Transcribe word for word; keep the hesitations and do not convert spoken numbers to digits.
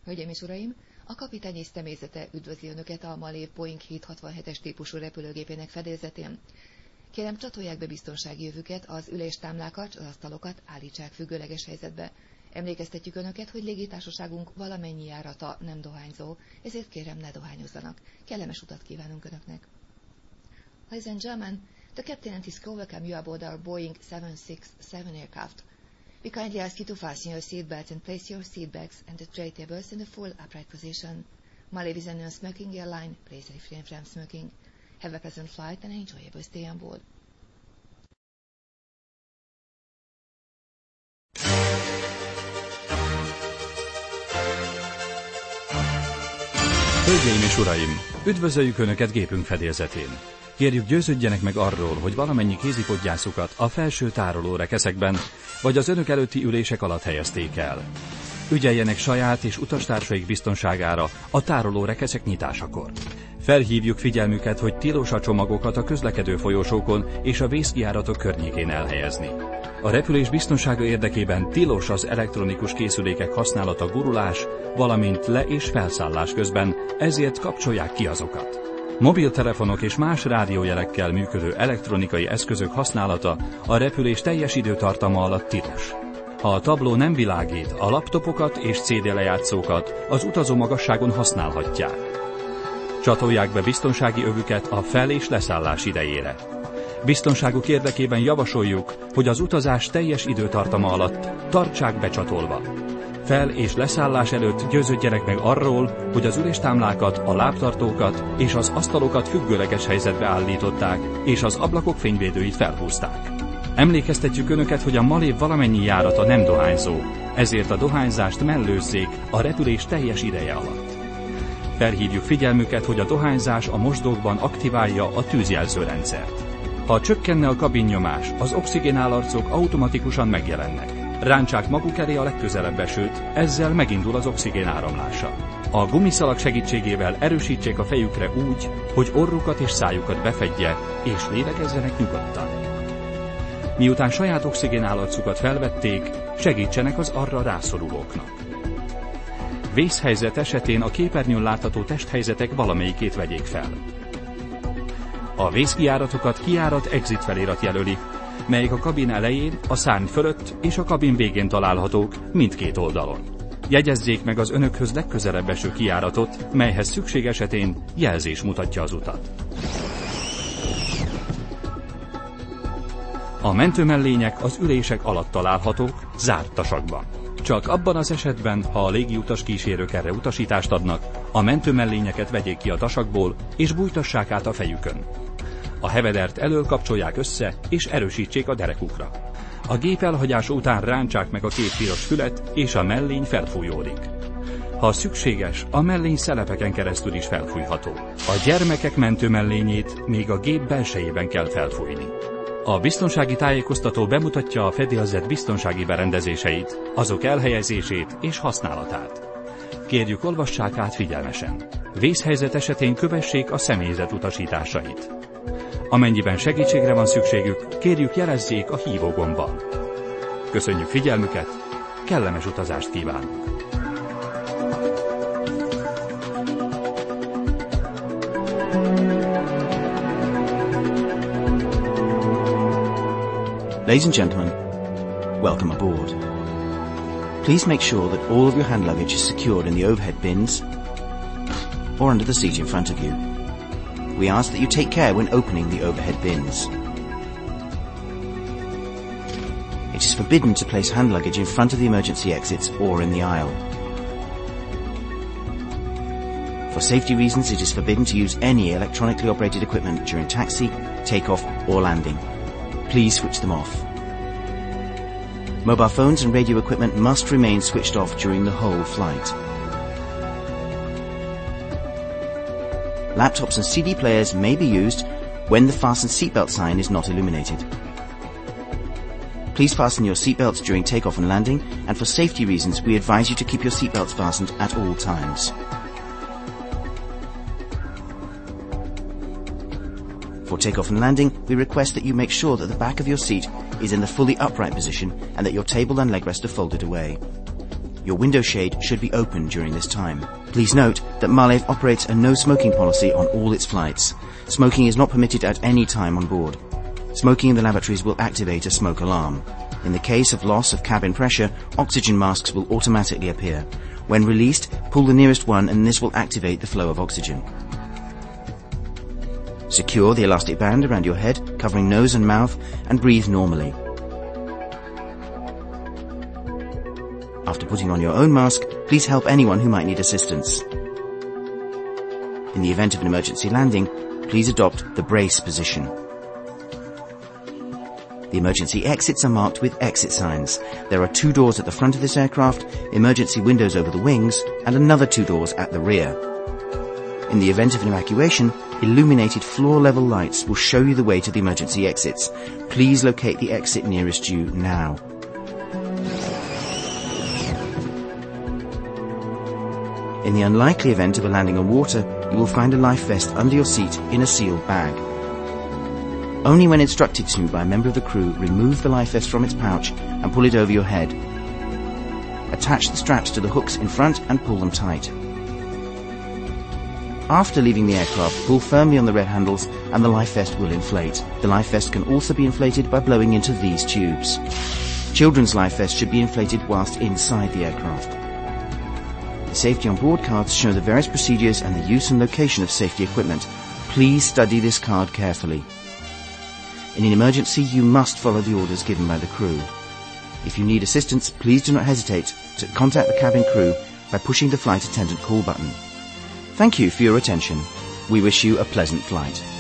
Hölgyeim és uraim, a kapitány és személyzete üdvözli Önöket a Malév Boeing hétszázhatvanhetes típusú repülőgépének fedélzetén. Kérem, csatolják be biztonsági jövüket, az üléstámlákat, az asztalokat állítsák függőleges helyzetbe. Emlékeztetjük Önöket, hogy légitársaságunk valamennyi járata nem dohányzó, ezért kérem, ne dohányozzanak. Kellemes utat kívánunk Önöknek. Ladies and gentlemen, the captain and his crew welcome you aboard our Boeing seven sixty-seven aircraft. We kindly ask you to fasten your seatbelts and place your seatbags and the tray tables in the full upright position. Malév is a non-smoking airline. Please refrain from smoking. Have a pleasant flight and enjoyable stay on board. Hölgyeim és uraim, üdvözöljük Önöket gépünk fedélzetén. Kérjük, győződjenek meg arról, hogy valamennyi kézipodgyászukat a felső tároló rekeszekben, vagy az önök előtti ülések alatt helyezték el. Ügyeljenek saját és utastársaik biztonságára a tároló rekeszek nyitásakor. Felhívjuk figyelmüket, hogy tilos a csomagokat a közlekedő folyosókon és a vészkijáratok környékén elhelyezni. A repülés biztonsága érdekében tilos az elektronikus készülékek használata gurulás, valamint le- és felszállás közben, ezért kapcsolják ki azokat. Mobiltelefonok és más rádiójelekkel működő elektronikai eszközök használata a repülés teljes időtartama alatt tilos. Ha a tabló nem világít, a laptopokat és cé dé lejátszókat az utazó magasságon használhatják. Csatolják be biztonsági övüket a fel- és leszállás idejére. Biztonságuk érdekében javasoljuk, hogy az utazás teljes időtartama alatt tartsák becsatolva. Fel- és leszállás előtt győződjenek meg arról, hogy az üléstámlákat, a lábtartókat és az asztalokat függőleges helyzetbe állították, és az ablakok fényvédőit felhúzták. Emlékeztetjük Önöket, hogy a Malév valamennyi járata nem dohányzó, ezért a dohányzást mellőzzék a repülés teljes ideje alatt. Felhívjuk figyelmüket, hogy a dohányzás a mosdókban aktiválja a tűzjelzőrendszert. Ha csökkenne a kabinnyomás, az oxigénálarcok automatikusan megjelennek. Rántsák maguk elé a legközelebb esőt, ezzel megindul az oxigén áramlása. A gumiszalag segítségével erősítsék a fejükre úgy, hogy orrukat és szájukat befedje, és lélegezzenek nyugodtan. Miután saját oxigénálarcukat felvették, segítsenek az arra rászorulóknak. Vészhelyzet esetén a képernyőn látható testhelyzetek valamelyikét vegyék fel. A vészkijáratokat kijárat-exit felirat jelöli, melyek a kabin elején, a szárny fölött és a kabin végén találhatók mindkét oldalon. Jegyezzék meg az önökhöz legközelebb eső kijáratot, melyhez szükség esetén jelzés mutatja az utat. A mentőmellények az ülések alatt találhatók, zárt tasakban. Csak abban az esetben, ha a légiutas kísérők erre utasítást adnak, a mentőmellényeket vegyék ki a tasakból és bújtassák át a fejükön. A hevedert elől kapcsolják össze és erősítsék a derekukra. A gép elhagyása után rántsák meg a két piros fület és a mellény felfújódik. Ha szükséges, a mellény szelepeken keresztül is felfújható. A gyermekek mentőmellényét még a gép belsejében kell felfújni. A biztonsági tájékoztató bemutatja a fedélzet biztonsági berendezéseit, azok elhelyezését és használatát. Kérjük, olvassák át figyelmesen. Vészhelyzet esetén kövessék a személyzet utasításait. Amennyiben segítségre van szükségük, kérjük, jelezzék a hívógombban. Köszönjük figyelmüket, kellemes utazást kívánunk! Ladies and gentlemen, welcome aboard. Please make sure that all of your hand luggage is secured in the overhead bins or under the seat in front of you. We ask that you take care when opening the overhead bins. It is forbidden to place hand luggage in front of the emergency exits or in the aisle. For safety reasons, it is forbidden to use any electronically operated equipment during taxi, takeoff or landing. Please switch them off. Mobile phones and radio equipment must remain switched off during the whole flight. Laptops and C D players may be used when the fasten seatbelt sign is not illuminated. Please fasten your seatbelts during takeoff and landing, and for safety reasons we advise you to keep your seatbelts fastened at all times. For takeoff and landing, we request that you make sure that the back of your seat is in the fully upright position and that your table and leg rest are folded away. your window shade should be open during this time. Please note that Malev operates a no smoking policy on all its flights. Smoking is not permitted at any time on board. Smoking in the lavatories will activate a smoke alarm. In the case of loss of cabin pressure, oxygen masks will automatically appear. When released, pull the nearest one and this will activate the flow of oxygen. Secure the elastic band around your head, covering nose and mouth, and breathe normally. After putting on your own mask, please help anyone who might need assistance. In the event of an emergency landing, please adopt the brace position. The emergency exits are marked with exit signs. There are two doors at the front of this aircraft, emergency windows over the wings, and another two doors at the rear. In the event of an evacuation, illuminated floor-level lights will show you the way to the emergency exits. Please locate the exit nearest you now. In the unlikely event of a landing on water, you will find a life vest under your seat in a sealed bag. Only when instructed to by a member of the crew, remove the life vest from its pouch and pull it over your head. Attach the straps to the hooks in front and pull them tight. After leaving the aircraft, pull firmly on the red handles and the life vest will inflate. The life vest can also be inflated by blowing into these tubes. Children's life vests should be inflated whilst inside the aircraft. The safety on board cards show the various procedures and the use and location of safety equipment. Please study this card carefully. In an emergency, you must follow the orders given by the crew. If you need assistance, please do not hesitate to contact the cabin crew by pushing the flight attendant call button. Thank you for your attention. We wish you a pleasant flight.